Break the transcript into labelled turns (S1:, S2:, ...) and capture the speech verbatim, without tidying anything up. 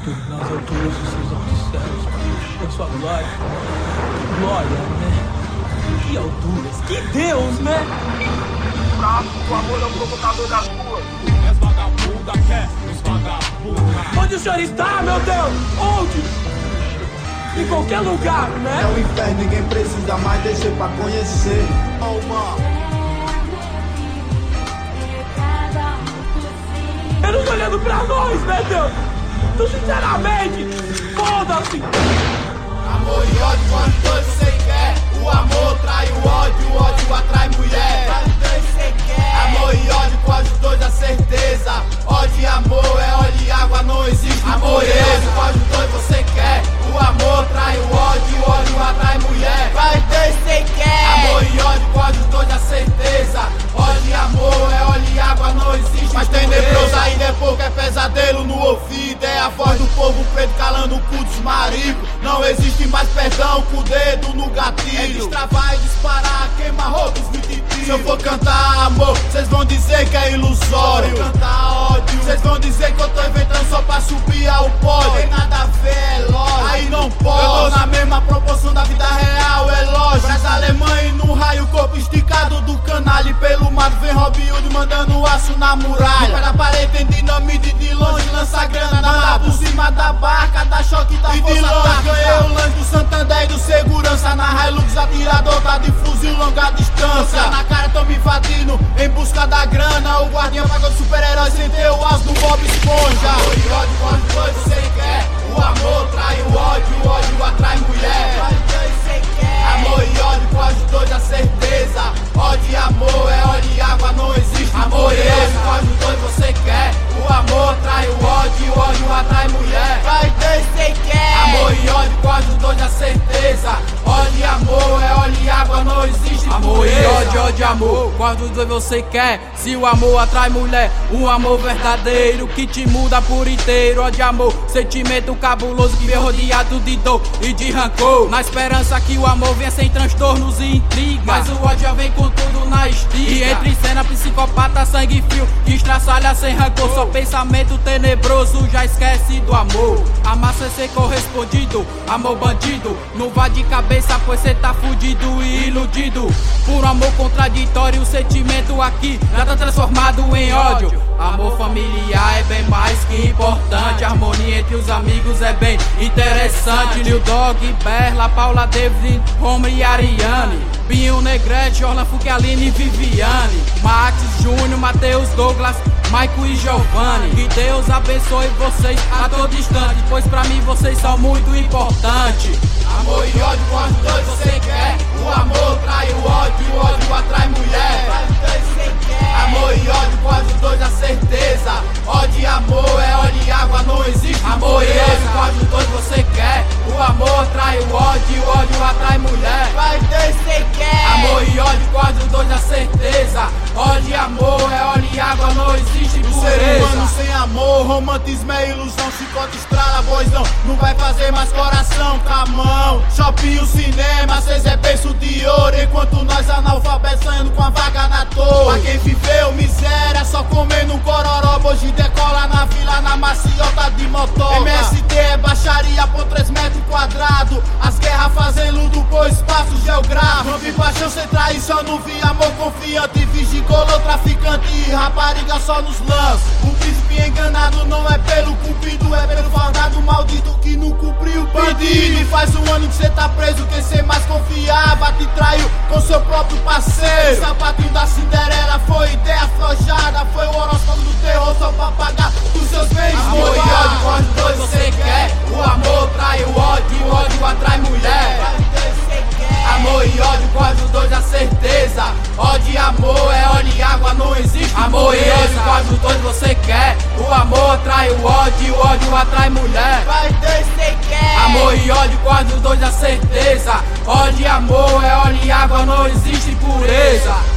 S1: Cristo, nas alturas dos seus altos céus, para sua glória. Glória, né? Que alturas, que Deus, né?
S2: O amor é o provocador das ruas.
S3: És vagabunda, quer os vagabunda.
S1: Onde o senhor está, meu Deus? Onde? Em qualquer lugar, né?
S4: É o inferno, ninguém precisa mais descer pra conhecer.
S2: Oh, mano.
S1: Eles olhando pra nós, né, Deus? Então, sinceramente, foda-se!
S2: Amor e ódio, quanto dois você quer? O amor trai o ódio, o ódio atrai mulher. Quanto dois você quer? Amor e ódio, quase os dois a certeza. Ódio e amor é óleo e água, não existe amor e ódio, quase os dois você quer? O amor trai o ódio, o ódio atrai mulher. Quanto dois você quer? Amor e ódio, quase os dois a certeza. Ódio e amor é óleo e água, não existe. Mas tem nebulosa ainda é pouco, é pesadelo no ouvido. É a voz do povo preto calando o cu dos maricos. Não existe mais perdão com o dedo no gatilho. É destravar e disparar, queima roupas, vinte tiros. Se eu for cantar amor, cês vão dizer que é ilusório. Se eu cantar ódio, cês vão dizer que eu tô inventando só pra subir ao pódio. Tem nada a ver, é lógico. Aí não pode. Eu tô na mesma proporção da vida real, é lógico. Brás Alemanha e no raio, corpo esticado do canalha. E pelo mato vem Robin Hood mandando aço na muralha. Para a parede tem dinamite de longe, lança grana na mata. Por cima da barca, dá choque da e força. E de longe ganhei o lance do Santander e do segurança. Na Hilux atirador tá de fuzil longa distância. Na cara tô me invadindo em busca da grana. O guardião pagou de super-herói sem ter o aço do Bob Esponja. Amor e ódio, quanto dois você quer? O amor trai o ódio, o ódio atrai mulher. Amor e ódio, quase dois a certeza. Ódio e amor é óleo e água, não existe amor e ódio, quase dois você quer? O amor trai o ódio, o ódio atrai mulher. Quase dois você quer? Amor e ódio, quase dois a certeza. Ódio e amor é óleo e água, não existe
S5: amor e ódio, ódio e amor, qual dos dois você quer? Se o amor atrai mulher, um amor verdadeiro que te muda por inteiro. Ódio e amor, sentimento cabuloso que vem rodeado de dor e de rancor. Na esperança que o amor venha sem transtornos e intriga, mas o ódio já vem com tudo na estiga. E entre cena psicopata, sangue frio, que estraçalha sem rancor. Só pensamento tenebroso, já esquece do amor. Amar sem ser correspondido, amor bandido, não vá de cabeça pois cê tá fudido e iludido. Por um amor contraditório, o sentimento aqui já tá transformado em ódio. Amor familiar é bem mais que importante. Harmonia entre os amigos é bem interessante. Lil Dog, Berla, Paula David, Homer e Ariane, Binho Negrete, Jorlan Fuqueline e Viviane, Max Júnior, Matheus Douglas, Maico e Giovanni. Que Deus abençoe vocês a todo instante, pois pra mim vocês são muito importantes.
S2: Amor e ódio, quanto dois você quer? O amor trai o ódio, o ódio atrai mulher. Amor e ódio, quase dois a certeza. Ódio e amor é óleo e água, não existe amor e ódio, quase dois você quer? O amor trai o ódio, o ódio atrai mulher. Quase dois você quer? Amor e ódio, quase dois a certeza. Ódio e amor é óleo e água, não existe pureza. Ser humano sem amor, romantismo é ilusão. Chicote estrala, voz não, não vai fazer mais coração com a mão. Shopping, o cinema, cês é berço de ouro, enquanto nós analfabetos sonhando com a vaga na torre. Pra quem viveu miséria, só comendo um cororó, hoje decola na vila, na maciota de motor. M S T é baixaria por três metros quadrados. As guerras fazem luto por espaço geográfico. Não vi paixão sem traição, não vi amor confiante. Vi gigolô, traficante e rapariga só nos lances. O príncipe enganado não é pelo cupido, é pelo fardado maldito que não cumpriu o pedido. E faz um ano que cê tá preso, quem cê mais confiava te traiu com seu próprio parceiro. O sapatinho da Cinderela foi ideia forjada, foi o horóscopo do terror só pra pagar os seus bens. Amor e ódio, qual dos dois você quer? O amor trai o ódio, o ódio atrai mulher. Amor e ódio, qual dos dois a certeza? Ódio e amor é óleo e água, não existe amor e ódio, qual dos dois você quer? O amor trai o ódio, o ódio atrai mulher. Amor e ódio, qual dos dois a certeza? Ódio e amor é óleo e água, não existe pureza.